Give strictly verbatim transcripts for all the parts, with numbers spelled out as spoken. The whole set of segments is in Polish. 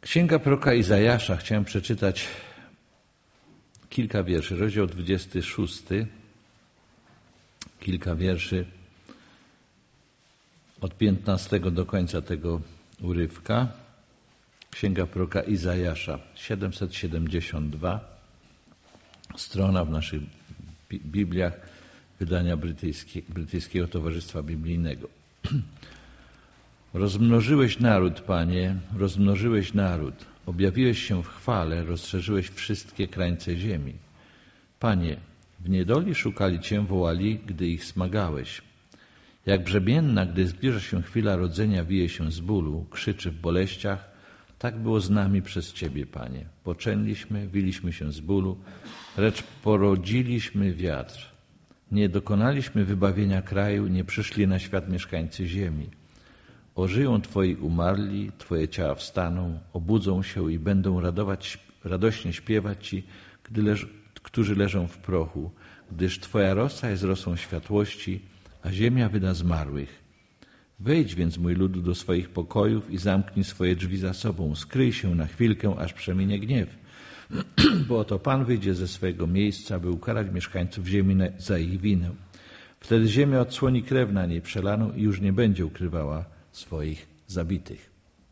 Księga proroka Izajasza, chciałem przeczytać kilka wierszy, rozdział dwudziesty szósty, kilka wierszy od piętnastego do końca tego urywka. Księga proroka Izajasza, siedemset siedemdziesiąt dwa, strona w naszych Bibliach wydania brytyjskie, Brytyjskiego Towarzystwa Biblijnego. Rozmnożyłeś naród, Panie, rozmnożyłeś naród, objawiłeś się w chwale, rozszerzyłeś wszystkie krańce ziemi. Panie, w niedoli szukali Cię, wołali, gdy ich smagałeś. Jak brzemienna, gdy zbliża się chwila rodzenia, wije się z bólu, krzyczy w boleściach, tak było z nami przez Ciebie, Panie. Poczęliśmy, wiliśmy się z bólu, lecz porodziliśmy wiatr. Nie dokonaliśmy wybawienia kraju, nie przyszli na świat mieszkańcy ziemi. Ożyją Twoi umarli, Twoje ciała wstaną, obudzą się i będą radować, radośnie śpiewać Ci, gdy leż, którzy leżą w prochu, gdyż Twoja rosa jest rosą światłości, a ziemia wyda zmarłych. Wejdź więc, mój ludu, do swoich pokojów i zamknij swoje drzwi za sobą. Skryj się na chwilkę, aż przeminie gniew. Bo oto Pan wyjdzie ze swojego miejsca, by ukarać mieszkańców ziemi za ich winę. Wtedy ziemia odsłoni krew na niej przelaną i już nie będzie ukrywała swoich zabitych.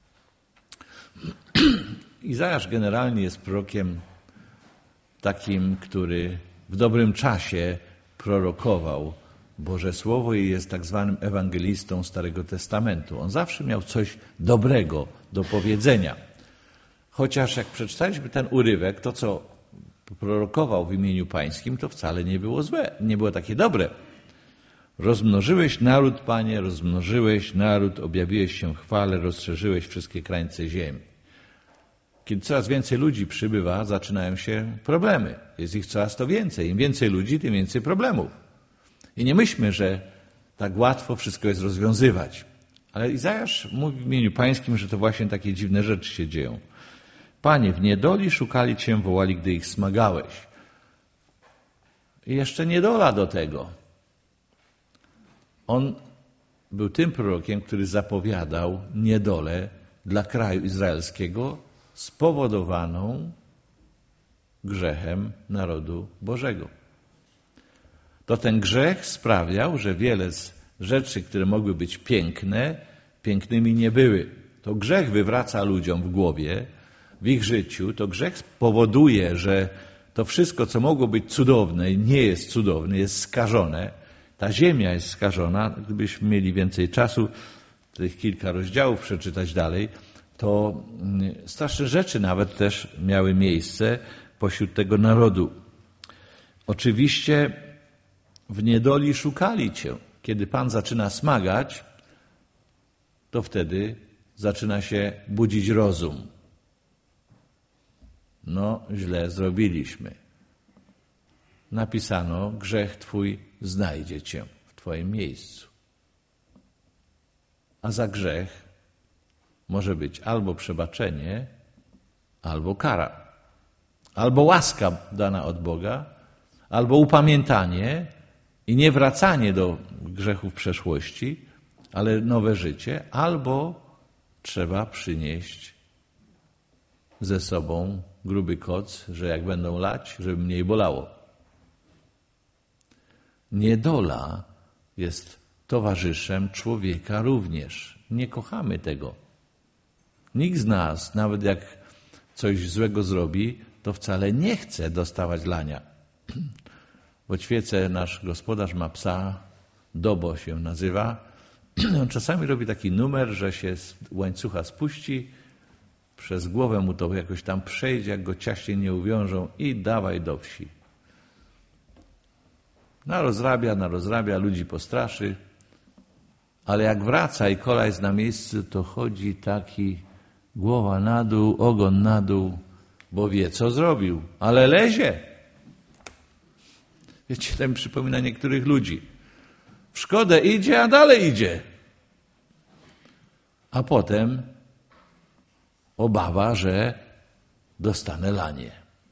Izajasz generalnie jest prorokiem takim, który w dobrym czasie prorokował Boże Słowo i jest tak zwanym ewangelistą Starego Testamentu. On zawsze miał coś dobrego do powiedzenia. Chociaż jak przeczytaliśmy ten urywek, to co prorokował w imieniu Pańskim, to wcale nie było złe, nie było takie dobre. Rozmnożyłeś naród, Panie, rozmnożyłeś naród, objawiłeś się w chwale, rozszerzyłeś wszystkie krańce ziemi. Kiedy coraz więcej ludzi przybywa, zaczynają się problemy. Jest ich coraz to więcej. Im więcej ludzi, tym więcej problemów. I nie myślmy, że tak łatwo wszystko jest rozwiązywać. Ale Izajasz mówi w imieniu Pańskim, że to właśnie takie dziwne rzeczy się dzieją. Panie, w niedoli szukali Cię, wołali, gdy ich smagałeś. I jeszcze niedola do tego. On był tym prorokiem, który zapowiadał niedolę dla kraju izraelskiego spowodowaną grzechem narodu Bożego. To ten grzech sprawiał, że wiele z rzeczy, które mogły być piękne, pięknymi nie były. To grzech wywraca ludziom w głowie, w ich życiu. To grzech powoduje, że to wszystko, co mogło być cudowne, nie jest cudowne, jest skażone. Ta ziemia jest skażona. Gdybyśmy mieli więcej czasu, tych kilka rozdziałów przeczytać dalej, to straszne rzeczy nawet też miały miejsce pośród tego narodu. Oczywiście w niedoli szukali Cię. Kiedy Pan zaczyna smagać, to wtedy zaczyna się budzić rozum. No, źle zrobiliśmy. Napisano, grzech Twój znajdzie Cię w Twoim miejscu. A za grzech może być albo przebaczenie, albo kara. Albo łaska dana od Boga, albo upamiętanie i nie wracanie do grzechów przeszłości, ale nowe życie, albo trzeba przynieść ze sobą gruby koc, że jak będą lać, żeby mniej bolało. Niedola jest towarzyszem człowieka również. Nie kochamy tego. Nikt z nas, nawet jak coś złego zrobi, to wcale nie chce dostawać lania. W Oćwiece nasz gospodarz ma psa, Dobo się nazywa. On czasami robi taki numer, że się z łańcucha spuści, przez głowę mu to jakoś tam przejdzie, jak go ciaśnie nie uwiążą i dawaj do wsi. Narozrabia, narozrabia, ludzi postraszy, ale jak wraca i kola jest na miejscu, to chodzi taki głowa na dół, ogon na dół, bo wie, co zrobił, ale lezie. Wiecie, to mi przypomina niektórych ludzi. W szkodę idzie, a dalej idzie. A potem obawa, że dostanę lanie.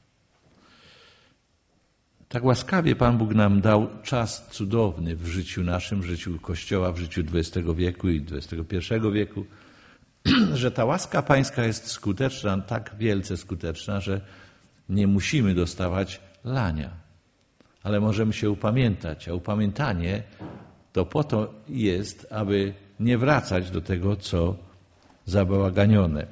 Tak łaskawie Pan Bóg nam dał czas cudowny w życiu naszym, w życiu Kościoła, w życiu dwudziestego wieku i dwudziestego pierwszego wieku. że ta łaska pańska jest skuteczna, tak wielce skuteczna, że nie musimy dostawać lania, ale możemy się upamiętać, a upamiętanie to po to jest, aby nie wracać do tego, co zabałaganione.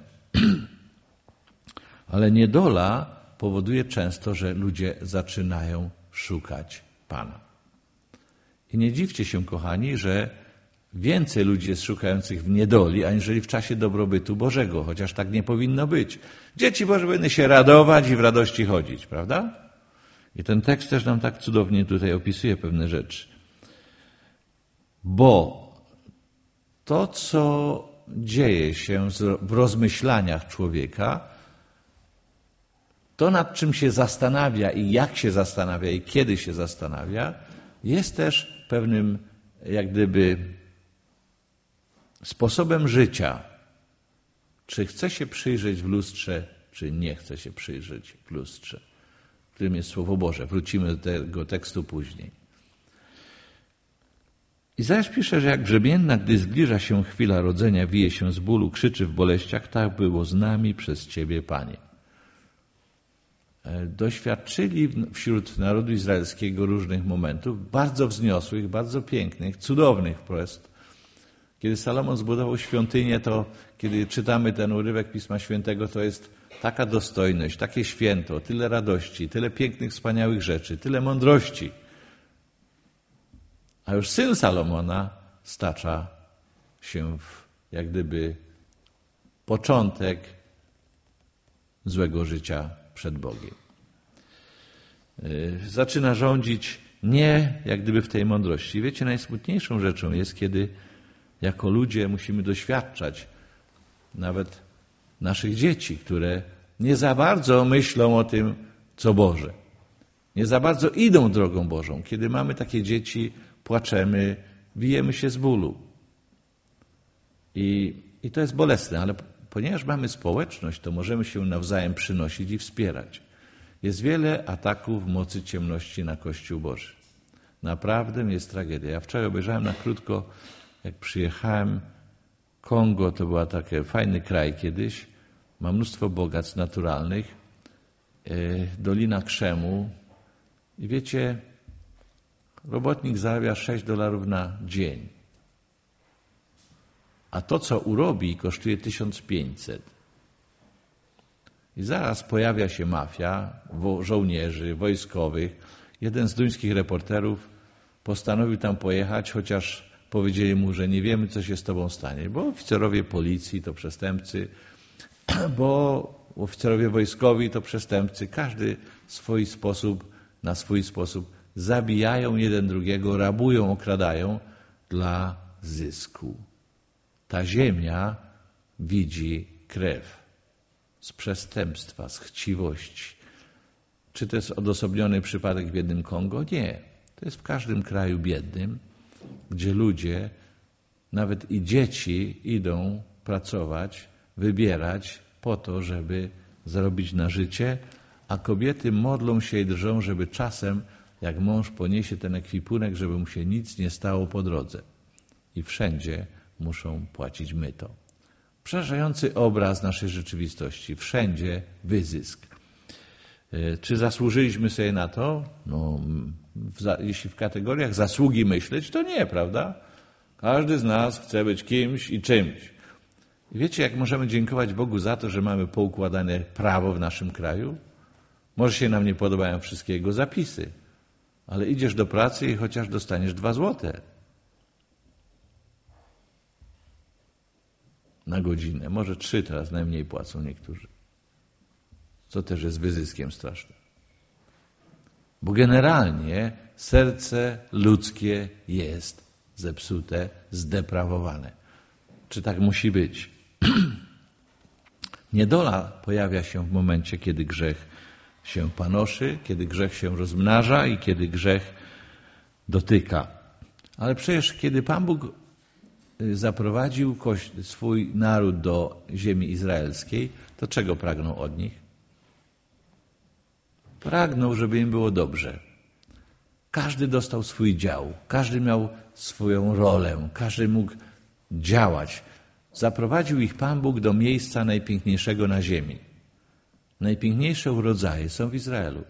Ale niedola powoduje często, że ludzie zaczynają szukać Pana. I nie dziwcie się, kochani, że więcej ludzi jest szukających w niedoli, aniżeli w czasie dobrobytu Bożego, chociaż tak nie powinno być. Dzieci Boże powinny się radować i w radości chodzić, prawda? I ten tekst też nam tak cudownie tutaj opisuje pewne rzeczy. Bo to, co dzieje się w rozmyślaniach człowieka, to, nad czym się zastanawia i jak się zastanawia i kiedy się zastanawia, jest też pewnym, jak gdyby, sposobem życia. Czy chce się przyjrzeć w lustrze, czy nie chce się przyjrzeć w lustrze, w którym jest Słowo Boże. Wrócimy do tego tekstu później. Izajasz pisze, że jak brzemienna, gdy zbliża się chwila rodzenia, wije się z bólu, krzyczy w boleściach, tak było z nami przez Ciebie, Panie. Doświadczyli wśród narodu izraelskiego różnych momentów, bardzo wzniosłych, bardzo pięknych, cudownych wprost. Kiedy Salomon zbudował świątynię, to kiedy czytamy ten urywek Pisma Świętego, to jest taka dostojność, takie święto, tyle radości, tyle pięknych, wspaniałych rzeczy, tyle mądrości. A już syn Salomona stacza się w, jak gdyby, początek złego życia przed Bogiem. Zaczyna rządzić nie jak gdyby w tej mądrości. Wiecie, najsmutniejszą rzeczą jest, kiedy jako ludzie musimy doświadczać nawet naszych dzieci, które nie za bardzo myślą o tym, co Boże. Nie za bardzo idą drogą Bożą. Kiedy mamy takie dzieci, płaczemy, wijemy się z bólu. I, i to jest bolesne, ale ponieważ mamy społeczność, to możemy się nawzajem przynosić i wspierać. Jest wiele ataków mocy ciemności na Kościół Boży. Naprawdę jest tragedia. Ja wczoraj obejrzałem na krótko, jak przyjechałem, Kongo to był taki fajny kraj kiedyś, ma mnóstwo bogactw naturalnych, Dolina Krzemu i wiecie, robotnik zarabia sześć dolarów na dzień, a to, co urobi, kosztuje tysiąc pięćset. I zaraz pojawia się mafia żołnierzy, wojskowych. Jeden z duńskich reporterów postanowił tam pojechać, chociaż powiedzieli mu, że nie wiemy, co się z tobą stanie, bo oficerowie policji to przestępcy, bo oficerowie wojskowi to przestępcy. Każdy w swój sposób, na swój sposób zabijają jeden drugiego, rabują, okradają dla zysku. Ta ziemia widzi krew z przestępstwa, z chciwości. Czy to jest odosobniony przypadek w jednym Kongo? Nie. To jest w każdym kraju biednym, gdzie ludzie, nawet i dzieci, idą pracować, wybierać po to, żeby zarobić na życie, a kobiety modlą się i drżą, żeby czasem, jak mąż poniesie ten ekwipunek, żeby mu się nic nie stało po drodze. I wszędzie muszą płacić myto. Przerażający obraz naszej rzeczywistości. Wszędzie wyzysk. Czy zasłużyliśmy sobie na to? No, w, jeśli w kategoriach zasługi myśleć, to nie, prawda? Każdy z nas chce być kimś i czymś. I wiecie, jak możemy dziękować Bogu za to, że mamy poukładane prawo w naszym kraju? Może się nam nie podobają wszystkie jego zapisy, ale idziesz do pracy i chociaż dostaniesz dwa złote na godzinę. Może trzy teraz najmniej płacą niektórzy. Co też jest wyzyskiem strasznym. Bo generalnie serce ludzkie jest zepsute, zdeprawowane. Czy tak musi być? Niedola pojawia się w momencie, kiedy grzech się panoszy, kiedy grzech się rozmnaża i kiedy grzech dotyka. Ale przecież kiedy Pan Bóg zaprowadził swój naród do ziemi izraelskiej, to czego pragnął od nich? Pragnął, żeby im było dobrze. Każdy dostał swój dział, każdy miał swoją rolę, każdy mógł działać. zaprowadził ich Pan Bóg do miejsca najpiękniejszego na ziemi. Najpiękniejsze urodzaje są w Izraelu.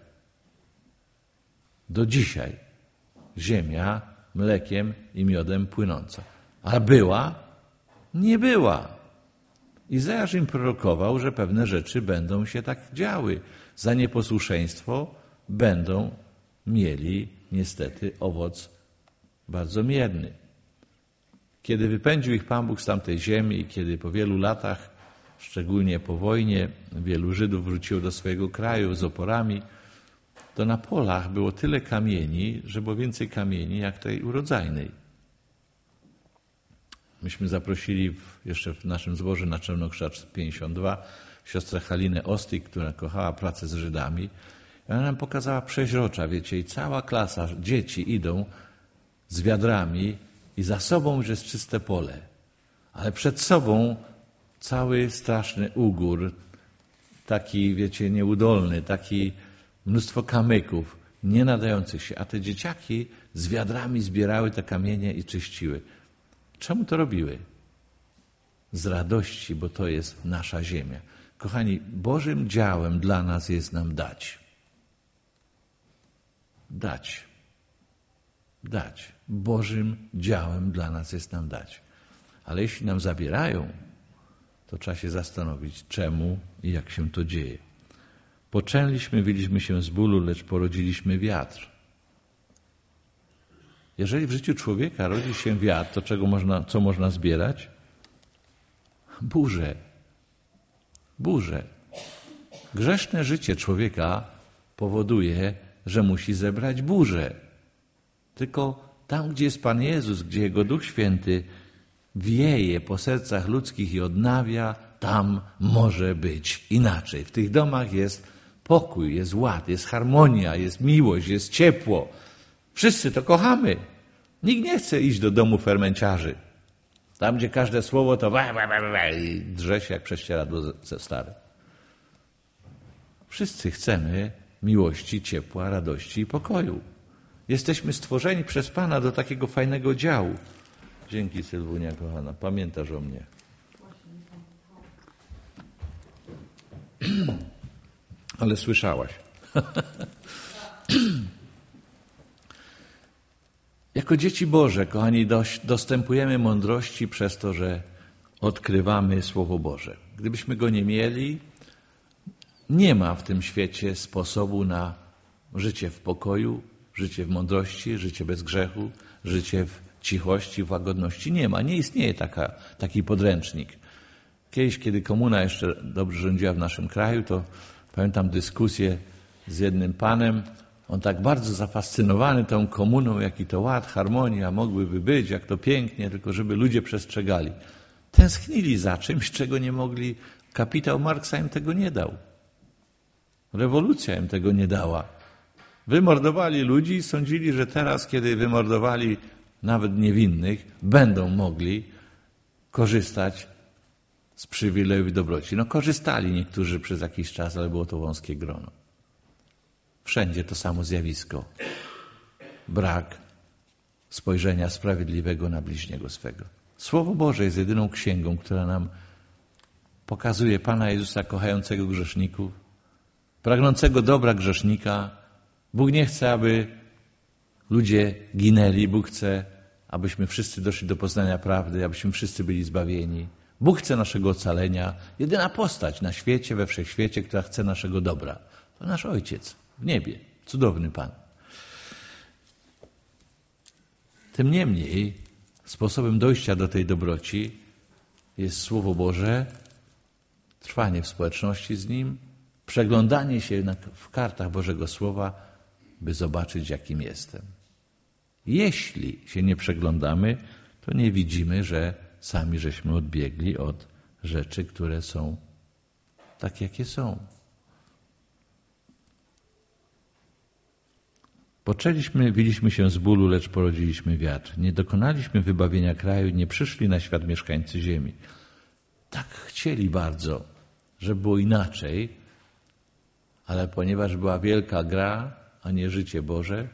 Do dzisiaj ziemia mlekiem i miodem płynąca. A była? Nie była. Izajasz im prorokował, że pewne rzeczy będą się tak działy. Za nieposłuszeństwo będą mieli niestety owoc bardzo mierny. Kiedy wypędził ich Pan Bóg z tamtej ziemi i kiedy po wielu latach, szczególnie po wojnie, wielu Żydów wróciło do swojego kraju z oporami, to na polach było tyle kamieni, że było więcej kamieni jak tej urodzajnej. Myśmy zaprosili w, jeszcze w naszym zborze na Czarnokrzacz pięćdziesiąt dwa siostrę Halinę Ostyk, która kochała pracę z Żydami. I ona nam pokazała przeźrocza, wiecie, i cała klasa dzieci idą z wiadrami i za sobą już jest czyste pole. Ale przed sobą cały straszny ugór, taki, wiecie, nieudolny, taki mnóstwo kamyków, nie nadających się. A te dzieciaki z wiadrami zbierały te kamienie i czyściły. Czemu to robiły? Z radości, bo to jest nasza ziemia. Kochani, Bożym działem dla nas jest nam dać. Dać. Dać. Bożym działem dla nas jest nam dać. Ale jeśli nam zabierają, to trzeba się zastanowić, czemu i jak się to dzieje. Poczęliśmy, wiliśmy się z bólu, lecz porodziliśmy wiatr. Jeżeli w życiu człowieka rodzi się wiatr, to czego można, co można zbierać? Burzę. Burzę. Grzeszne życie człowieka powoduje, że musi zebrać burzę. Tylko tam, gdzie jest Pan Jezus, gdzie Jego Duch Święty wieje po sercach ludzkich i odnawia, tam może być inaczej. W tych domach jest pokój, jest ład, jest harmonia, jest miłość, jest ciepło. Wszyscy to kochamy. Nikt nie chce iść do domu fermenciarzy. Tam, gdzie każde słowo to wa, wa, wa, wa, i drze się jak prześcieradło ze stare. Wszyscy chcemy miłości, ciepła, radości i pokoju. Jesteśmy stworzeni przez Pana do takiego fajnego działu. Dzięki, Sylwunia kochana. Pamiętasz o mnie. Ale słyszałaś. Jako dzieci Boże, kochani, dostępujemy mądrości przez to, że odkrywamy Słowo Boże. Gdybyśmy go nie mieli, nie ma w tym świecie sposobu na życie w pokoju, życie w mądrości, życie bez grzechu, życie w cichości, w łagodności. Nie ma, nie istnieje taka, taki podręcznik. Kiedyś, kiedy komuna jeszcze dobrze rządziła w naszym kraju, to pamiętam dyskusję z jednym panem. On tak bardzo zafascynowany tą komuną, jaki to ład, harmonia mogłyby być, jak to pięknie, tylko żeby ludzie przestrzegali. Tęsknili za czymś, czego nie mogli. Kapitał Marksa im tego nie dał. Rewolucja im tego nie dała. Wymordowali ludzi i sądzili, że teraz, kiedy wymordowali nawet niewinnych, będą mogli korzystać z przywilejów i dobroci. No korzystali niektórzy przez jakiś czas, ale było to wąskie grono. Wszędzie to samo zjawisko. Brak spojrzenia sprawiedliwego na bliźniego swego. Słowo Boże jest jedyną księgą, która nam pokazuje Pana Jezusa kochającego grzeszników, pragnącego dobra grzesznika. Bóg nie chce, aby ludzie ginęli. Bóg chce, abyśmy wszyscy doszli do poznania prawdy, abyśmy wszyscy byli zbawieni. Bóg chce naszego ocalenia. Jedyna postać na świecie, we wszechświecie, która chce naszego dobra, to nasz Ojciec w niebie. Cudowny Pan. Tym niemniej sposobem dojścia do tej dobroci jest Słowo Boże, trwanie w społeczności z Nim, przeglądanie się na, w kartach Bożego Słowa, by zobaczyć, jakim jestem. Jeśli się nie przeglądamy, to nie widzimy, że sami żeśmy odbiegli od rzeczy, które są tak, jakie są. Poczęliśmy, wiliśmy się z bólu, lecz porodziliśmy wiatr. Nie dokonaliśmy wybawienia kraju, nie przyszli na świat mieszkańcy ziemi. Tak chcieli bardzo, żeby było inaczej, ale ponieważ była wielka gra, a nie życie Boże,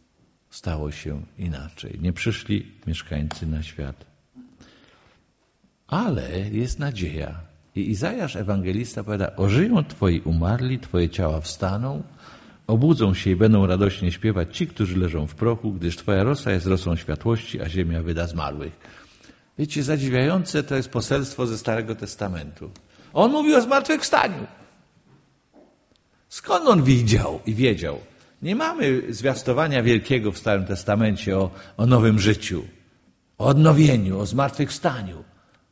stało się inaczej. Nie przyszli mieszkańcy na świat. Ale jest nadzieja. I Izajasz, ewangelista, powiada, ożyją Twoi umarli, Twoje ciała wstaną, obudzą się i będą radośnie śpiewać ci, którzy leżą w prochu, gdyż Twoja rosa jest rosą światłości, a ziemia wyda zmarłych. Wiecie, zadziwiające to jest poselstwo ze Starego Testamentu. On mówił o zmartwychwstaniu. Skąd on widział i wiedział? Nie mamy zwiastowania wielkiego w Starym Testamencie o, o nowym życiu, o odnowieniu, o zmartwychwstaniu.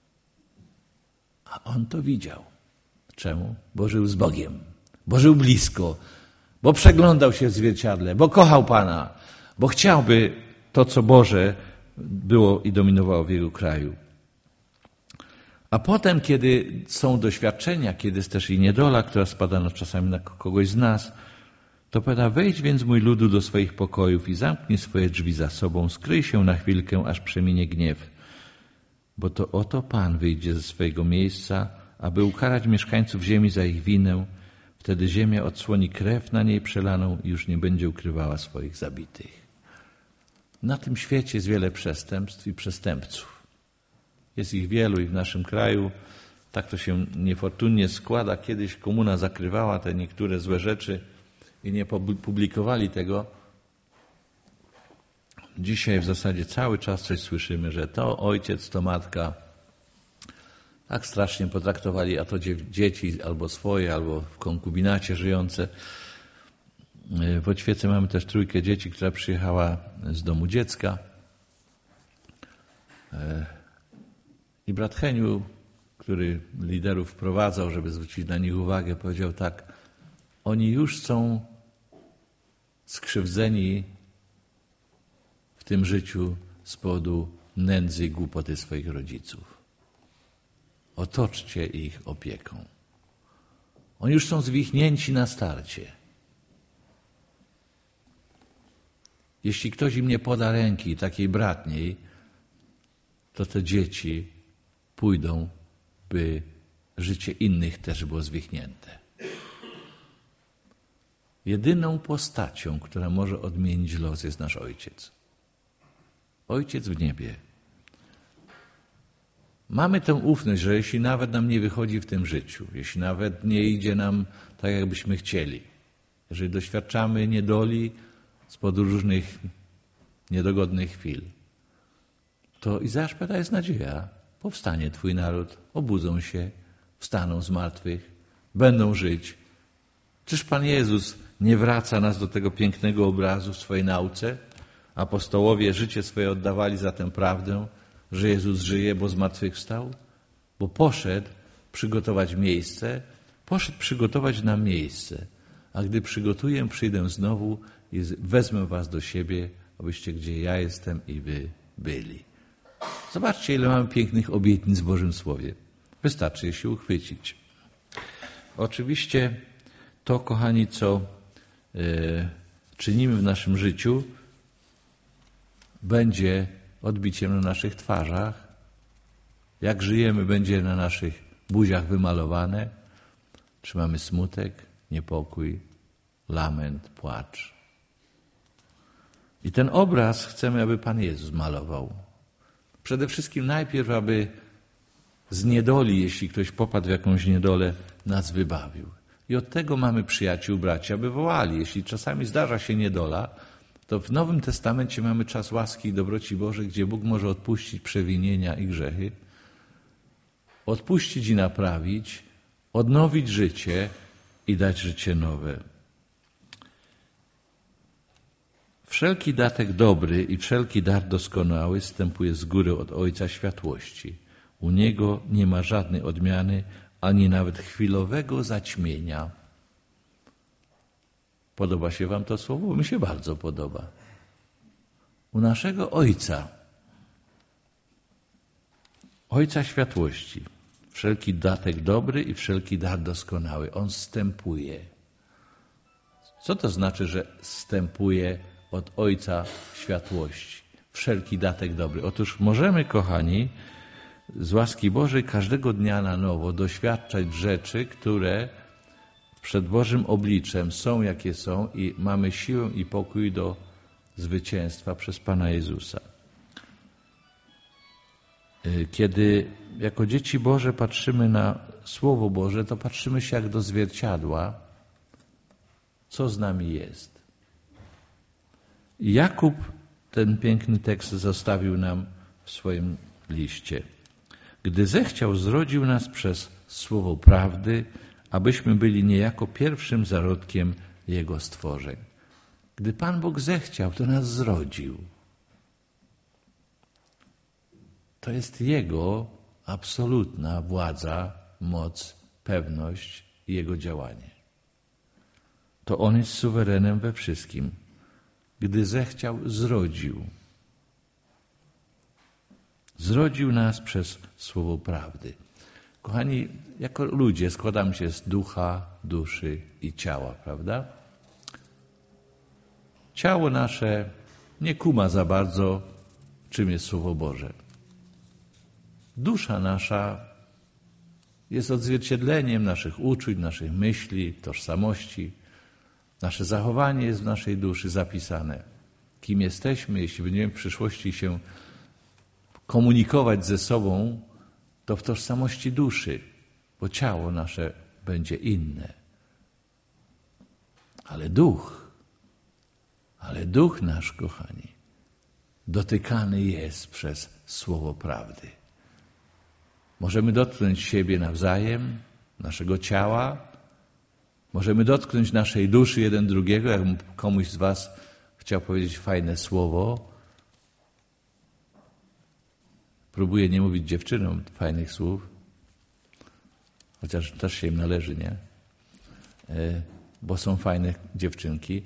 A on to widział. Czemu? Bo żył z Bogiem, bo żył blisko, bo przeglądał się w zwierciadle, bo kochał Pana, bo chciałby to, co Boże było i dominowało w jego kraju. A potem, kiedy są doświadczenia, kiedy jest też i niedola, która spada no czasami na kogoś z nas, to powiada, wejdź więc mój ludu do swoich pokojów i zamknij swoje drzwi za sobą, skryj się na chwilkę, aż przeminie gniew. Bo to oto Pan wyjdzie ze swojego miejsca, aby ukarać mieszkańców ziemi za ich winę. Wtedy ziemia odsłoni krew na niej przelaną i już nie będzie ukrywała swoich zabitych. Na tym świecie jest wiele przestępstw i przestępców. Jest ich wielu i w naszym kraju. Tak to się niefortunnie składa. Kiedyś komuna zakrywała te niektóre złe rzeczy i nie publikowali tego. Dzisiaj w zasadzie cały czas coś słyszymy, że to ojciec, to matka tak strasznie potraktowali, a to dzieci albo swoje, albo w konkubinacie żyjące. W Oćwiece mamy też trójkę dzieci, która przyjechała z domu dziecka. I brat Heniu, który liderów wprowadzał, żeby zwrócić na nich uwagę, powiedział tak, oni już są skrzywdzeni w tym życiu z powodu nędzy i głupoty swoich rodziców. Otoczcie ich opieką. Oni już są zwichnięci na starcie. Jeśli ktoś im nie poda ręki, takiej bratniej, to te dzieci pójdą, by życie innych też było zwichnięte. Jedyną postacią, która może odmienić los, jest nasz Ojciec. Ojciec w niebie. Mamy tę ufność, że jeśli nawet nam nie wychodzi w tym życiu, jeśli nawet nie idzie nam tak, jakbyśmy chcieli, jeżeli doświadczamy niedoli z powodu różnych niedogodnych chwil, to Izajasz powiada, jest nadzieja. Powstanie Twój naród, obudzą się, wstaną z martwych, będą żyć. Czyż Pan Jezus nie wraca nas do tego pięknego obrazu w swojej nauce? Apostołowie życie swoje oddawali za tę prawdę, że Jezus żyje, bo zmartwychwstał, bo poszedł przygotować miejsce, poszedł przygotować nam miejsce, a gdy przygotuję, przyjdę znowu i wezmę was do siebie, abyście gdzie ja jestem i wy byli. Zobaczcie, ile mamy pięknych obietnic w Bożym Słowie. Wystarczy je się uchwycić. Oczywiście to, kochani, co e, czynimy w naszym życiu, będzie odbiciem na naszych twarzach. Jak żyjemy, będzie na naszych buziach wymalowane. Czy mamy smutek, niepokój, lament, płacz. I ten obraz chcemy, aby Pan Jezus malował. Przede wszystkim najpierw, aby z niedoli, jeśli ktoś popadł w jakąś niedolę, nas wybawił. I od tego mamy przyjaciół, bracia, aby wołali. Jeśli czasami zdarza się niedola, to w Nowym Testamencie mamy czas łaski i dobroci Bożej, gdzie Bóg może odpuścić przewinienia i grzechy, odpuścić i naprawić, odnowić życie i dać życie nowe. Wszelki datek dobry i wszelki dar doskonały zstępuje z góry od Ojca światłości. U Niego nie ma żadnej odmiany, ani nawet chwilowego zaćmienia. Podoba się wam to słowo? Mi się bardzo podoba. U naszego Ojca, Ojca światłości, wszelki datek dobry i wszelki dar doskonały. On zstępuje. Co to znaczy, że zstępuje od Ojca światłości? Wszelki datek dobry. Otóż możemy, kochani, z łaski Bożej każdego dnia na nowo doświadczać rzeczy, które przed Bożym obliczem są, jakie są i mamy siłę i pokój do zwycięstwa przez Pana Jezusa. Kiedy jako dzieci Boże patrzymy na Słowo Boże, to patrzymy się jak do zwierciadła, co z nami jest. Jakub ten piękny tekst zostawił nam w swoim liście. Gdy zechciał, zrodził nas przez słowo prawdy, abyśmy byli niejako pierwszym zarodkiem Jego stworzeń. Gdy Pan Bóg zechciał, to nas zrodził. To jest Jego absolutna władza, moc, pewność i Jego działanie. To On jest suwerenem we wszystkim. Gdy zechciał, zrodził. Zrodził nas przez słowo prawdy. Kochani, jako ludzie składamy się z ducha, duszy i ciała, prawda? Ciało nasze nie kuma za bardzo, czym jest Słowo Boże. Dusza nasza jest odzwierciedleniem naszych uczuć, naszych myśli, tożsamości. Nasze zachowanie jest w naszej duszy zapisane. Kim jesteśmy, jeśli będziemy w przyszłości się komunikować ze sobą, to w tożsamości duszy, bo ciało nasze będzie inne. Ale duch, ale duch nasz, kochani, dotykany jest przez słowo prawdy. Możemy dotknąć siebie nawzajem, naszego ciała, możemy dotknąć naszej duszy jeden drugiego, jakbym komuś z was chciał powiedzieć fajne słowo. Próbuję nie mówić dziewczynom fajnych słów, chociaż też się im należy, nie? Bo są fajne dziewczynki.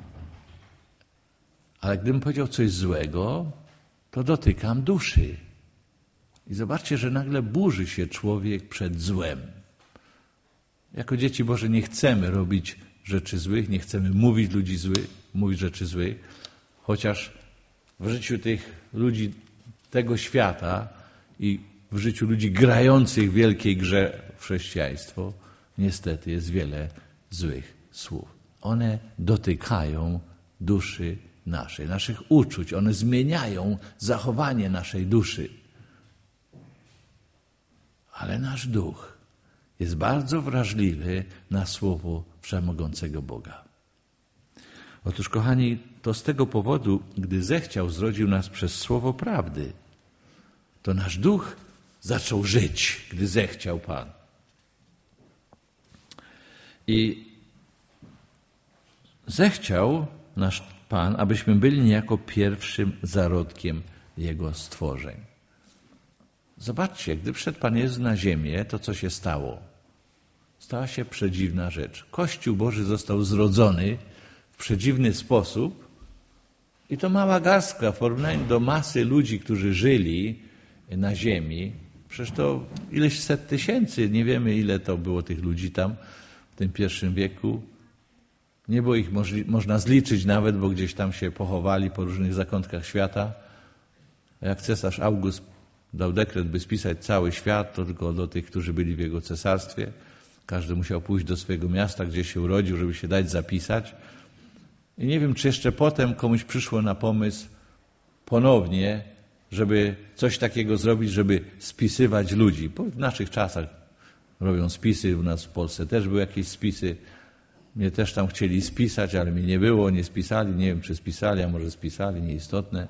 Ale gdybym powiedział coś złego, to dotykam duszy. I zobaczcie, że nagle burzy się człowiek przed złem. Jako dzieci Boże nie chcemy robić rzeczy złych, nie chcemy mówić ludzi złych, mówić rzeczy złych, chociaż w życiu tych ludzi tego świata i w życiu ludzi grających w wielkiej grze w chrześcijaństwo niestety jest wiele złych słów. One dotykają duszy naszej, naszych uczuć. One zmieniają zachowanie naszej duszy. Ale nasz duch jest bardzo wrażliwy na słowo wszechmogącego Boga. Otóż, kochani, to z tego powodu, gdy zechciał, zrodził nas przez słowo prawdy. To nasz duch zaczął żyć, gdy zechciał Pan. I zechciał nasz Pan, abyśmy byli niejako pierwszym zarodkiem Jego stworzeń. Zobaczcie, gdy przyszedł Pan Jezus na ziemię, to co się stało? Stała się przedziwna rzecz. Kościół Boży został zrodzony w przedziwny sposób i to mała garstka w porównaniu do masy ludzi, którzy żyli na ziemi. Przecież to ileś set tysięcy, nie wiemy ile to było tych ludzi tam w tym pierwszym wieku. Nie było ich możli- można zliczyć nawet, bo gdzieś tam się pochowali po różnych zakątkach świata. Jak cesarz August dał dekret, by spisać cały świat, to tylko do tych, którzy byli w jego cesarstwie. Każdy musiał pójść do swojego miasta, gdzie się urodził, żeby się dać zapisać. I nie wiem, czy jeszcze potem komuś przyszło na pomysł ponownie, żeby coś takiego zrobić, żeby spisywać ludzi. Bo w naszych czasach robią spisy, u nas w Polsce też były jakieś spisy. Mnie też tam chcieli spisać, ale mnie nie było, nie spisali. Nie wiem, czy spisali, a może spisali, nieistotne.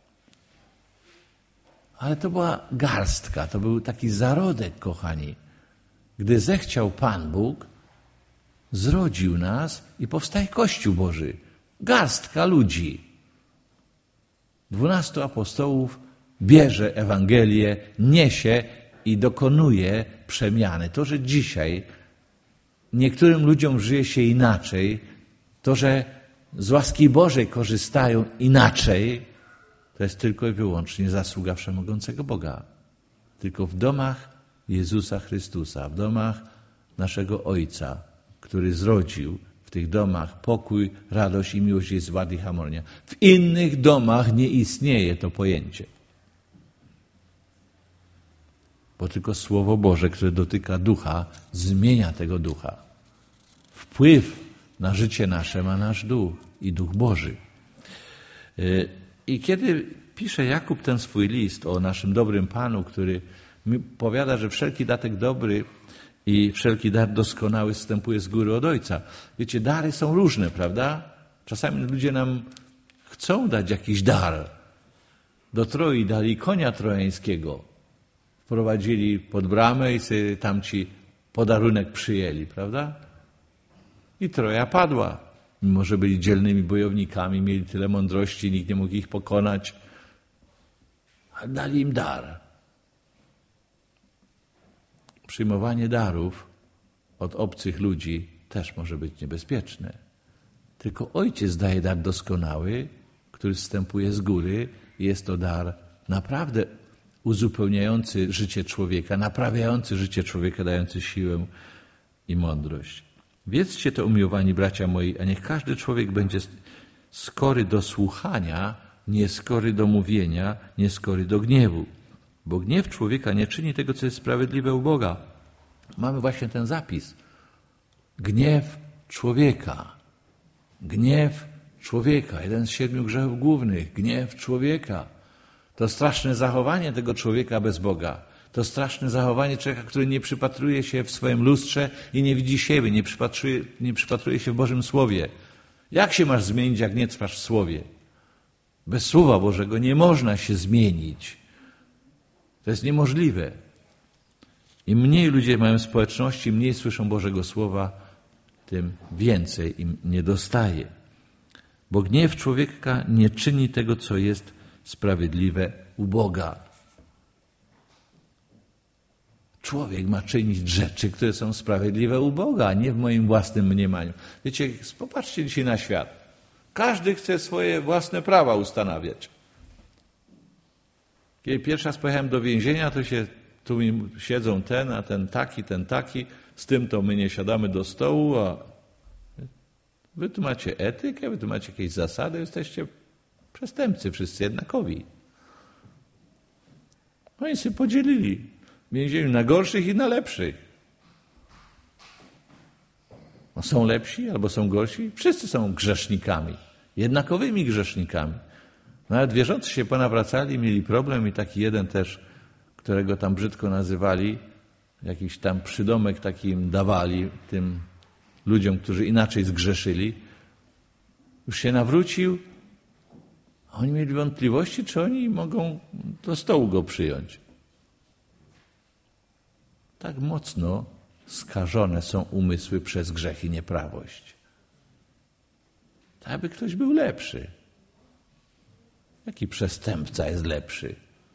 Ale to była garstka, to był taki zarodek, kochani. Gdy zechciał Pan Bóg, zrodził nas i powstaje Kościół Boży. Garstka ludzi. Dwunastu apostołów bierze Ewangelię, niesie i dokonuje przemiany. To, że dzisiaj niektórym ludziom żyje się inaczej, to, że z łaski Bożej korzystają inaczej, to jest tylko i wyłącznie zasługa wszechmogącego Boga. Tylko w domach Jezusa Chrystusa, w domach naszego Ojca, który zrodził w tych domach pokój, radość i miłość, jest ład i harmonia. W innych domach nie istnieje to pojęcie. Bo tylko Słowo Boże, które dotyka ducha, zmienia tego ducha. Wpływ na życie nasze ma nasz duch i Duch Boży. I kiedy pisze Jakub ten swój list o naszym dobrym Panu, który mi powiada, że wszelki datek dobry i wszelki dar doskonały zstępuje z góry od Ojca. Wiecie, dary są różne, prawda? Czasami ludzie nam chcą dać jakiś dar. Do Troi dali konia trojańskiego. Wprowadzili pod bramę i sobie tamci podarunek przyjęli, prawda? I Troja padła. Mimo że byli dzielnymi bojownikami, mieli tyle mądrości, nikt nie mógł ich pokonać. A dali im dar. Przyjmowanie darów od obcych ludzi też może być niebezpieczne. Tylko Ojciec daje dar doskonały, który zstępuje z góry. Jest to dar naprawdę uzupełniający życie człowieka, naprawiający życie człowieka, dający siłę i mądrość. Wiedzcie to, umiłowani bracia moi, a niech każdy człowiek będzie skory do słuchania, nieskory do mówienia, nieskory do gniewu. Bo gniew człowieka nie czyni tego, co jest sprawiedliwe u Boga. Mamy właśnie ten zapis. Gniew człowieka. Gniew człowieka. Jeden z siedmiu grzechów głównych. Gniew człowieka. To straszne zachowanie tego człowieka bez Boga. To straszne zachowanie człowieka, który nie przypatruje się w swoim lustrze i nie widzi siebie, nie przypatruje, nie przypatruje się w Bożym Słowie. Jak się masz zmienić, jak nie trwasz w Słowie? Bez Słowa Bożego nie można się zmienić. To jest niemożliwe. Im mniej ludzie mają społeczności, mniej słyszą Bożego Słowa, tym więcej im nie dostaje. Bo gniew człowieka nie czyni tego, co jest sprawiedliwe u Boga. Człowiek ma czynić rzeczy, które są sprawiedliwe u Boga, a nie w moim własnym mniemaniu. Wiecie, popatrzcie dzisiaj na świat. Każdy chce swoje własne prawa ustanawiać. Kiedy pierwszy raz pojechałem do więzienia, to się tu mi siedzą ten, a ten taki, ten taki. Z tym to my nie siadamy do stołu, a wy tu macie etykę, wy tu macie jakieś zasady, jesteście przestępcy wszyscy jednakowi. Oni się podzielili w więzieniu na gorszych i na lepszych. No są lepsi albo są gorsi? Wszyscy są grzesznikami, jednakowymi grzesznikami. Nawet wierzący się ponawracali, mieli problem i taki jeden też, którego tam brzydko nazywali, jakiś tam przydomek taki im dawali tym ludziom, którzy inaczej zgrzeszyli, już się nawrócił, a oni mieli wątpliwości, czy oni mogą do stołu go przyjąć. Tak mocno skażone są umysły przez grzech i nieprawość. Tak, aby ktoś był lepszy. Jaki przestępca jest lepszy?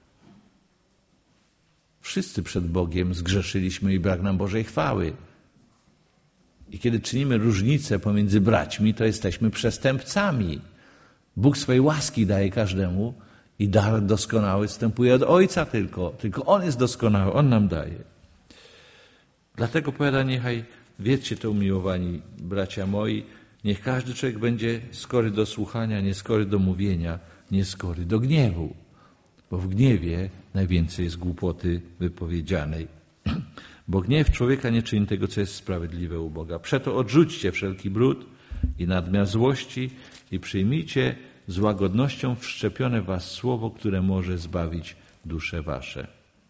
Wszyscy przed Bogiem zgrzeszyliśmy i brak nam Bożej chwały. I kiedy czynimy różnicę pomiędzy braćmi, to jesteśmy przestępcami. Bóg swojej łaski daje każdemu i dar doskonały wstępuje od Ojca tylko. Tylko On jest doskonały, On nam daje. Dlatego powiada, niechaj wiedzcie to, umiłowani bracia moi, niech każdy człowiek będzie skory do słuchania, nieskory do mówienia, nieskory do gniewu. Bo w gniewie najwięcej jest głupoty wypowiedzianej. Bo gniew człowieka nie czyni tego, co jest sprawiedliwe u Boga. Przeto odrzućcie wszelki brud i nadmiar złości i przyjmijcie z łagodnością wszczepione w was słowo, które może zbawić dusze wasze.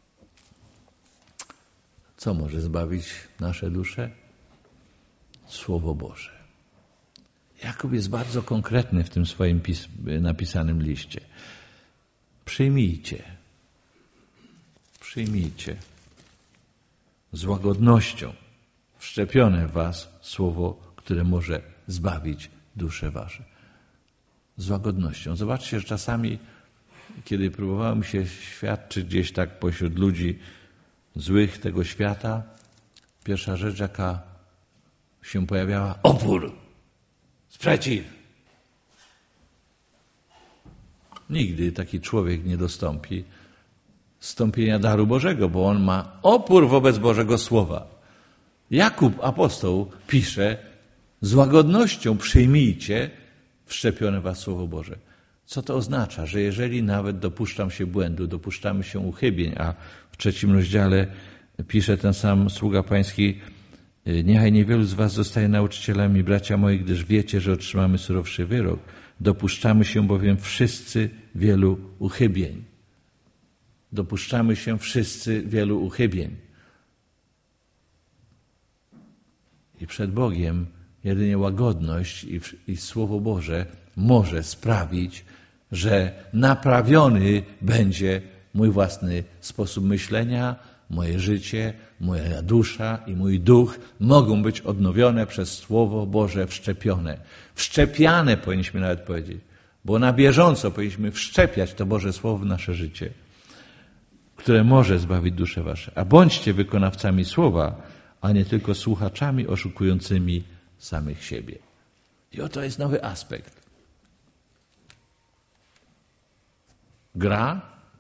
Co może zbawić nasze dusze? Słowo Boże. Jakub jest bardzo konkretny w tym swoim pis- napisanym liście. Przyjmijcie. Przyjmijcie. Z łagodnością wszczepione w was słowo, które może zbawić dusze wasze. Z łagodnością. Zobaczcie, że czasami, kiedy próbowałem się świadczyć gdzieś tak pośród ludzi złych tego świata, pierwsza rzecz, jaka się pojawiała, opór, sprzeciw. Nigdy taki człowiek nie dostąpi zstąpienia daru Bożego, bo on ma opór wobec Bożego Słowa. Jakub, apostoł, pisze, z łagodnością przyjmijcie wszczepione was Słowo Boże. Co to oznacza? Że jeżeli nawet dopuszczam się błędu, dopuszczamy się uchybień, a w trzecim rozdziale pisze ten sam sługa pański, Niechaj niewielu z was zostaje nauczycielami, bracia moi, gdyż wiecie, że otrzymamy surowszy wyrok. Dopuszczamy się bowiem wszyscy wielu uchybień. Dopuszczamy się wszyscy wielu uchybień. I przed Bogiem jedynie łagodność i, i Słowo Boże może sprawić, że naprawiony będzie mój własny sposób myślenia, moje życie, moja dusza i mój duch mogą być odnowione przez Słowo Boże wszczepione. Wszczepiane powinniśmy nawet powiedzieć, bo na bieżąco powinniśmy wszczepiać to Boże Słowo w nasze życie, które może zbawić dusze wasze. A bądźcie wykonawcami Słowa, a nie tylko słuchaczami oszukującymi samych siebie. I oto jest nowy aspekt. Gra,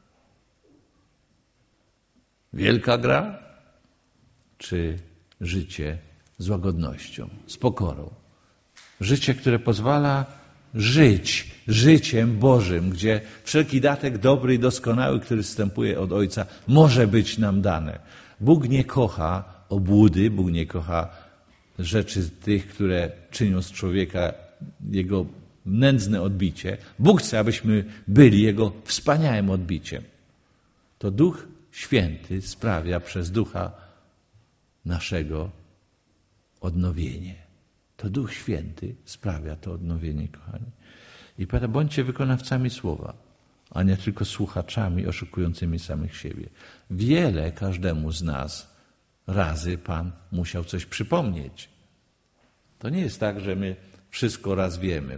wielka gra, czy życie z łagodnością, z pokorą. Życie, które pozwala żyć życiem Bożym, gdzie wszelki datek dobry i doskonały, który wstępuje od Ojca, może być nam dane. Bóg nie kocha obłudy, Bóg nie kocha rzeczy tych, które czynią z człowieka jego nędzne odbicie. Bóg chce, abyśmy byli Jego wspaniałym odbiciem. To Duch Święty sprawia przez Ducha naszego odnowienie. To Duch Święty sprawia to odnowienie, kochani. I bądźcie wykonawcami Słowa, a nie tylko słuchaczami oszukującymi samych siebie. Wiele każdemu z nas razy Pan musiał coś przypomnieć. To nie jest tak, że my wszystko raz wiemy.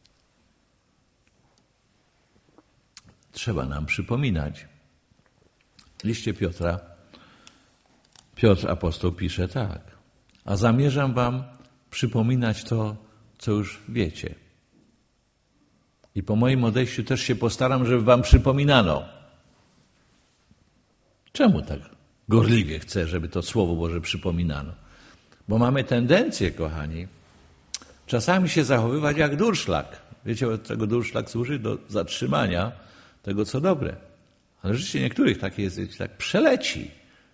Trzeba nam przypominać. W liście Piotra Piotr apostoł pisze tak. A zamierzam wam przypominać to, co już wiecie. I po moim odejściu też się postaram, żeby wam przypominano. Czemu tak gorliwie chcę, żeby to Słowo Boże przypominano? Bo mamy tendencję, kochani, czasami się zachowywać jak durszlak. Wiecie, od czego durszlak służy? Do zatrzymania tego, co dobre. Ale życie niektórych takie jest, tak przeleci.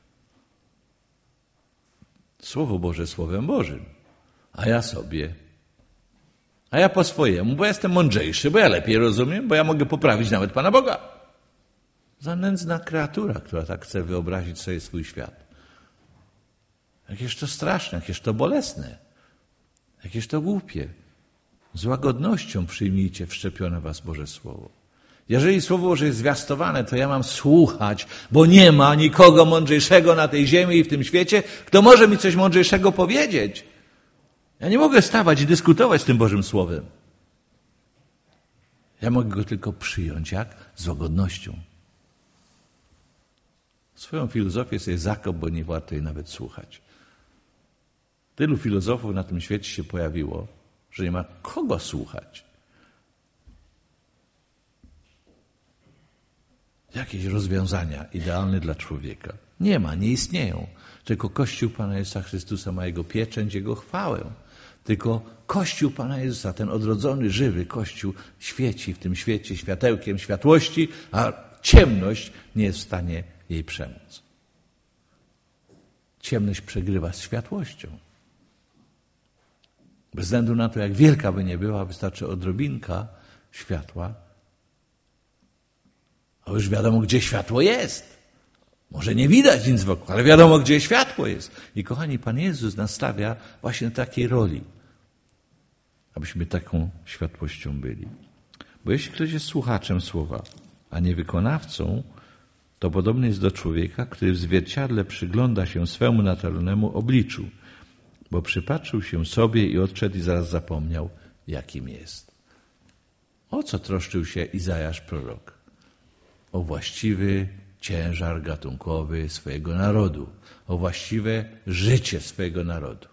Słowo Boże Słowem Bożym. A ja sobie. A ja po swojemu, bo ja jestem mądrzejszy, bo ja lepiej rozumiem, bo ja mogę poprawić nawet Pana Boga. Za nędzna kreatura, która tak chce wyobrazić sobie swój świat. Jakież to straszne, jakież to bolesne. Jakież to głupie. Z łagodnością przyjmijcie wszczepione was Boże Słowo. Jeżeli Słowo Boże jest zwiastowane, to ja mam słuchać, bo nie ma nikogo mądrzejszego na tej ziemi i w tym świecie, kto może mi coś mądrzejszego powiedzieć. Ja nie mogę stawać i dyskutować z tym Bożym Słowem. Ja mogę go tylko przyjąć. Jak? Z łagodnością. Swoją filozofię sobie zakop, bo nie warto jej nawet słuchać. Tylu filozofów na tym świecie się pojawiło, że nie ma kogo słuchać. Jakieś rozwiązania idealne dla człowieka. Nie ma, nie istnieją. Tylko Kościół Pana Jezusa Chrystusa ma Jego pieczęć, Jego chwałę. Tylko Kościół Pana Jezusa, ten odrodzony, żywy Kościół świeci w tym świecie światełkiem światłości, a ciemność nie jest w stanie jej przemóc. Ciemność przegrywa z światłością. Bez względu na to, jak wielka by nie była, wystarczy odrobinka światła, a już wiadomo, gdzie światło jest. Może nie widać nic wokół, ale wiadomo, gdzie światło jest. I kochani, Pan Jezus nas stawia właśnie takiej roli, abyśmy taką światłością byli. Bo jeśli ktoś jest słuchaczem słowa, a nie wykonawcą, to podobny jest do człowieka, który w zwierciadle przygląda się swemu naturalnemu obliczu, bo przypatrzył się sobie i odszedł i zaraz zapomniał, jakim jest. O co troszczył się Izajasz prorok? O właściwy ciężar gatunkowy swojego narodu, o właściwe życie swojego narodu.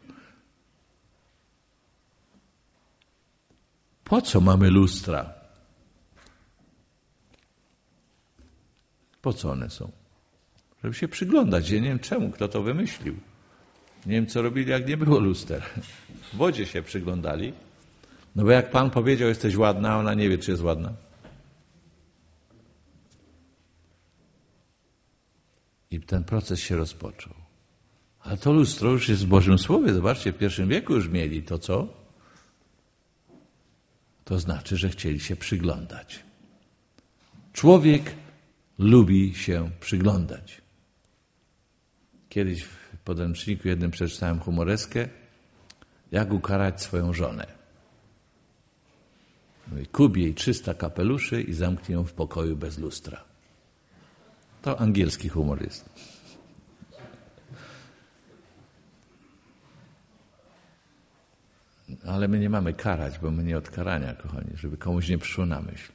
Po co mamy lustra? Po co one są? Żeby się przyglądać. Ja nie wiem czemu, kto to wymyślił. Nie wiem, co robili, jak nie było luster. W wodzie się przyglądali. No bo jak Pan powiedział, jesteś ładna, a ona nie wie, czy jest ładna. I ten proces się rozpoczął. Ale to lustro już jest w Bożym Słowie. Zobaczcie, w pierwszym wieku już mieli to co? To znaczy, że chcieli się przyglądać. Człowiek lubi się przyglądać. Kiedyś w podręczniku jednym przeczytałem humoreskę, jak ukarać swoją żonę. Mówi, kup jej trzysta kapeluszy i zamknij ją w pokoju bez lustra. To angielski humor jest. Ale my nie mamy karać, bo my nie od karania, kochani, żeby komuś nie przyszło na myśl.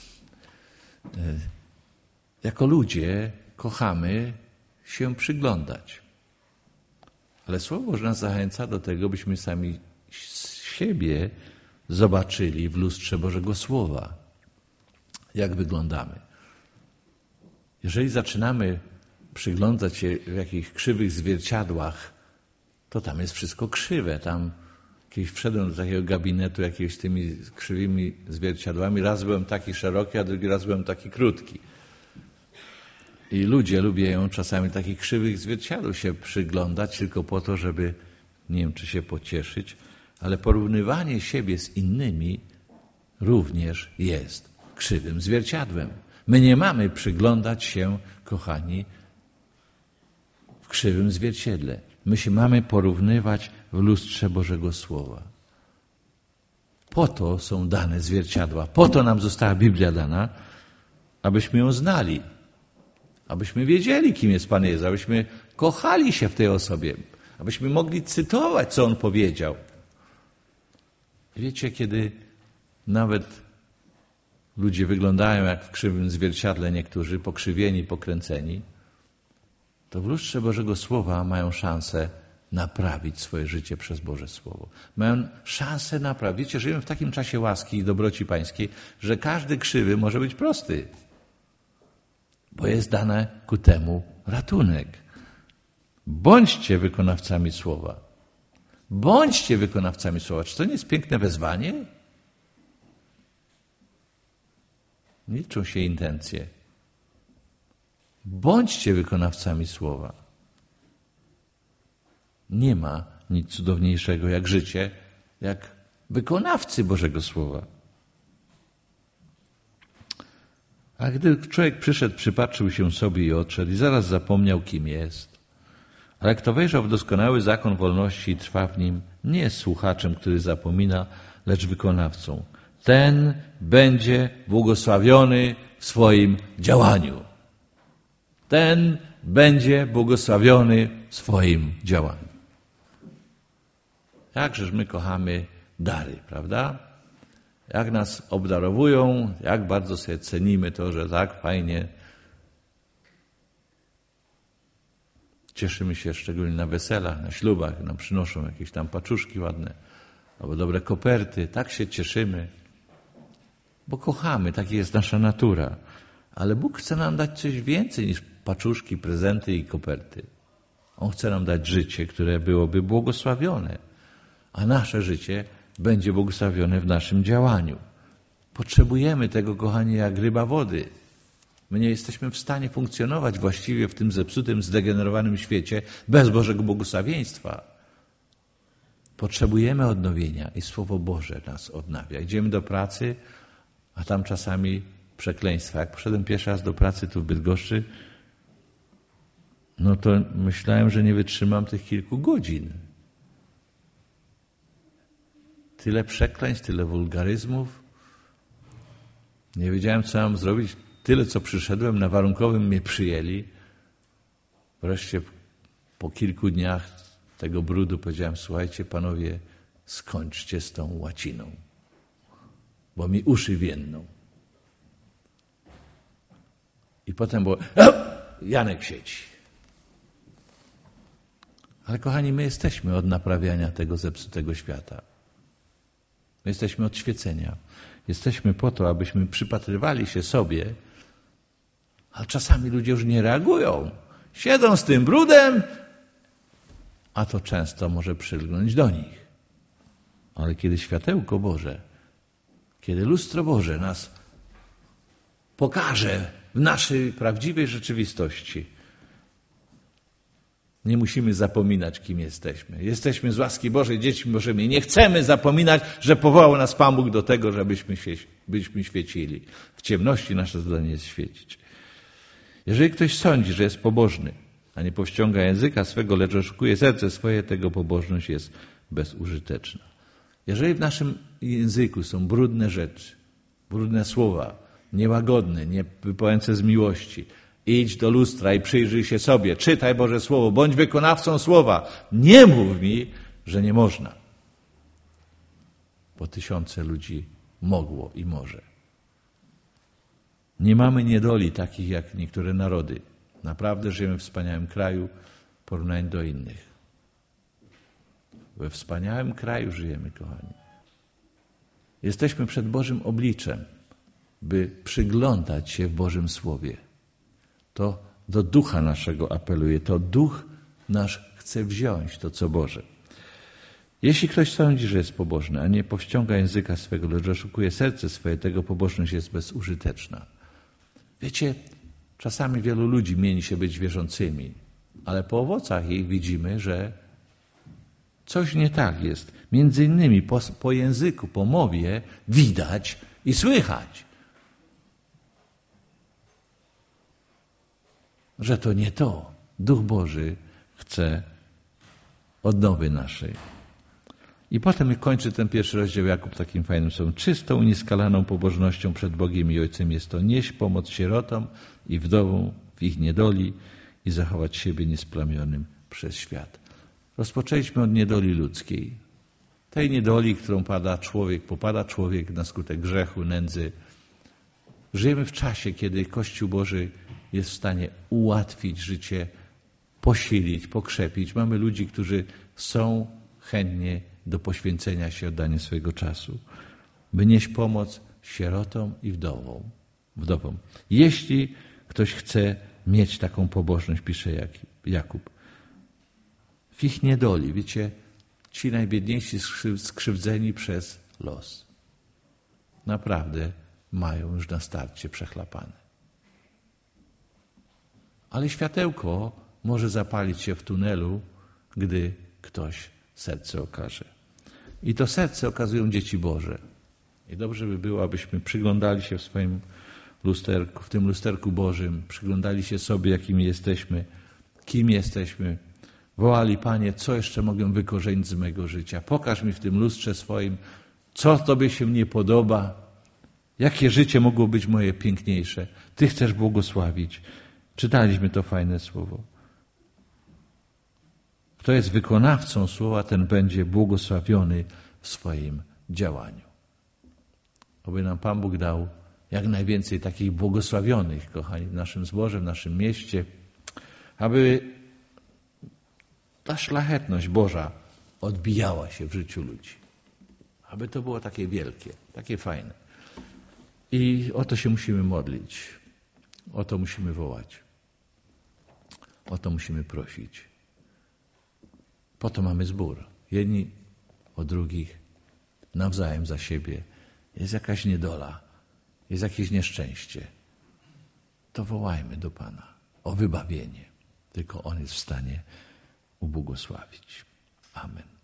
Jako ludzie kochamy się przyglądać. Ale Słowo Boże nas zachęca do tego, byśmy sami siebie zobaczyli w lustrze Bożego Słowa. Jak wyglądamy. Jeżeli zaczynamy przyglądać się w jakichś krzywych zwierciadłach, to tam jest wszystko krzywe. Tam kiedyś wszedłem do takiego gabinetu jakiegoś z tymi krzywymi zwierciadłami. Raz byłem taki szeroki, a drugi raz byłem taki krótki. I ludzie lubią czasami takich krzywych zwierciadł się przyglądać tylko po to, żeby, nie wiem, czy się pocieszyć, ale porównywanie siebie z innymi również jest krzywym zwierciadłem. My nie mamy przyglądać się, kochani, w krzywym zwierciedle. My się mamy porównywać w lustrze Bożego Słowa. Po to są dane zwierciadła. Po to nam została Biblia dana, abyśmy ją znali. Abyśmy wiedzieli, kim jest Pan Jezus. Abyśmy kochali się w tej osobie. Abyśmy mogli cytować, co On powiedział. Wiecie, kiedy nawet ludzie wyglądają jak w krzywym zwierciadle, niektórzy pokrzywieni, pokręceni, to w lustrze Bożego Słowa mają szansę naprawić swoje życie przez Boże Słowo. Mają szansę naprawić. Wiecie, żyjemy w takim czasie łaski i dobroci pańskiej, że każdy krzywy może być prosty, bo jest dane ku temu ratunek. Bądźcie wykonawcami Słowa. Bądźcie wykonawcami Słowa. Czy to nie jest piękne wezwanie? Nie liczą się intencje. Bądźcie wykonawcami Słowa. Nie ma nic cudowniejszego jak życie, jak wykonawcy Bożego Słowa. A gdy człowiek przyszedł, przypatrzył się sobie i odszedł i zaraz zapomniał, kim jest. Ale kto wejrzał w doskonały zakon wolności i trwa w nim, nie jest słuchaczem, który zapomina, lecz wykonawcą. Ten będzie błogosławiony w swoim działaniu. Ten będzie błogosławiony w swoim działaniu. Jakżeż my kochamy dary, prawda? Jak nas obdarowują, jak bardzo sobie cenimy to, że tak fajnie cieszymy się szczególnie na weselach, na ślubach, nam przynoszą jakieś tam paczuszki ładne, albo dobre koperty, tak się cieszymy, bo kochamy, taka jest nasza natura. Ale Bóg chce nam dać coś więcej niż paczuszki, prezenty i koperty. On chce nam dać życie, które byłoby błogosławione, a nasze życie będzie błogosławione w naszym działaniu. Potrzebujemy tego, kochani, jak ryba wody. My nie jesteśmy w stanie funkcjonować właściwie w tym zepsutym, zdegenerowanym świecie bez Bożego błogosławieństwa. Potrzebujemy odnowienia i Słowo Boże nas odnawia. Idziemy do pracy, a tam czasami przekleństwa. Jak poszedłem pierwszy raz do pracy tu w Bydgoszczy, no to myślałem, że nie wytrzymam tych kilku godzin. Tyle przekleństw, tyle wulgaryzmów. Nie wiedziałem, co mam zrobić. Tyle, co przyszedłem, na warunkowym mnie przyjęli. Wreszcie po kilku dniach tego brudu powiedziałem, słuchajcie panowie, skończcie z tą łaciną, bo mi uszy więdną. I potem było, Janek siedzi. Ale kochani, my jesteśmy od naprawiania tego zepsutego świata. My jesteśmy od świecenia. Jesteśmy po to, abyśmy przypatrywali się sobie, ale czasami ludzie już nie reagują. Siedzą z tym brudem, a to często może przylgnąć do nich. Ale kiedy światełko Boże, kiedy lustro Boże nas pokaże w naszej prawdziwej rzeczywistości, Nie musimy zapominać, kim jesteśmy. Jesteśmy z łaski Bożej dziećmi Bożymi. Nie chcemy zapominać, że powołał nas Pan Bóg do tego, żebyśmy się, byśmy świecili. W ciemności nasze zadanie jest świecić. Jeżeli ktoś sądzi, że jest pobożny, a nie powściąga języka swego, lecz oszukuje serce swoje, tego pobożność jest bezużyteczna. Jeżeli w naszym języku są brudne rzeczy, brudne słowa, niełagodne, nie wypływające z miłości, idź do lustra i przyjrzyj się sobie, czytaj Boże Słowo, bądź wykonawcą Słowa. Nie mów mi, że nie można. Bo tysiące ludzi mogło i może. Nie mamy niedoli takich jak niektóre narody. Naprawdę żyjemy w wspaniałym kraju w porównaniu do innych. We wspaniałym kraju żyjemy, kochani. Jesteśmy przed Bożym obliczem, by przyglądać się w Bożym Słowie. To do ducha naszego apeluje. To duch nasz chce wziąć to, co Boże. Jeśli ktoś sądzi, że jest pobożny, a nie powściąga języka swego, lecz oszukuje serce swoje, tego pobożność jest bezużyteczna. Wiecie, czasami wielu ludzi mieni się być wierzącymi, ale po owocach ich widzimy, że coś nie tak jest. Między innymi po, po języku, po mowie widać i słychać, że to nie to. Duch Boży chce odnowy naszej. I potem kończy ten pierwszy rozdział Jakub takim fajnym słowem. Czystą, nieskalaną pobożnością przed Bogiem i Ojcem jest to nieść pomoc sierotom i wdowom w ich niedoli i zachować siebie niesplamionym przez świat. Rozpoczęliśmy od niedoli ludzkiej. Tej niedoli, którą pada człowiek, popada człowiek na skutek grzechu, nędzy. Żyjemy w czasie, kiedy Kościół Boży jest w stanie ułatwić życie, posilić, pokrzepić. Mamy ludzi, którzy są chętnie do poświęcenia się, oddania swojego czasu, by nieść pomoc sierotom i wdowom. wdowom. Jeśli ktoś chce mieć taką pobożność, pisze Jakub, w ich niedoli, wiecie, ci najbiedniejsi skrzywdzeni przez los, naprawdę mają już na starcie przechlapane. Ale światełko może zapalić się w tunelu, gdy ktoś serce okaże. I to serce okazują dzieci Boże. I dobrze by było, abyśmy przyglądali się w swoim lusterku, w tym lusterku Bożym, przyglądali się sobie, jakimi jesteśmy, kim jesteśmy. Wołali, Panie, co jeszcze mogę wykorzenić z mego życia? Pokaż mi w tym lustrze swoim, co Tobie się nie podoba, jakie życie mogło być moje piękniejsze. Ty chcesz błogosławić. Czytaliśmy to fajne słowo. Kto jest wykonawcą słowa, ten będzie błogosławiony w swoim działaniu. Oby nam Pan Bóg dał jak najwięcej takich błogosławionych, kochani, w naszym zborze, w naszym mieście, aby ta szlachetność Boża odbijała się w życiu ludzi. Aby to było takie wielkie, takie fajne. I o to się musimy modlić. O to musimy wołać. O to musimy prosić. Po to mamy zbór. Jedni o drugich, nawzajem za siebie. Jest jakaś niedola, jest jakieś nieszczęście. To wołajmy do Pana o wybawienie. Tylko On jest w stanie ubłogosławić. Amen.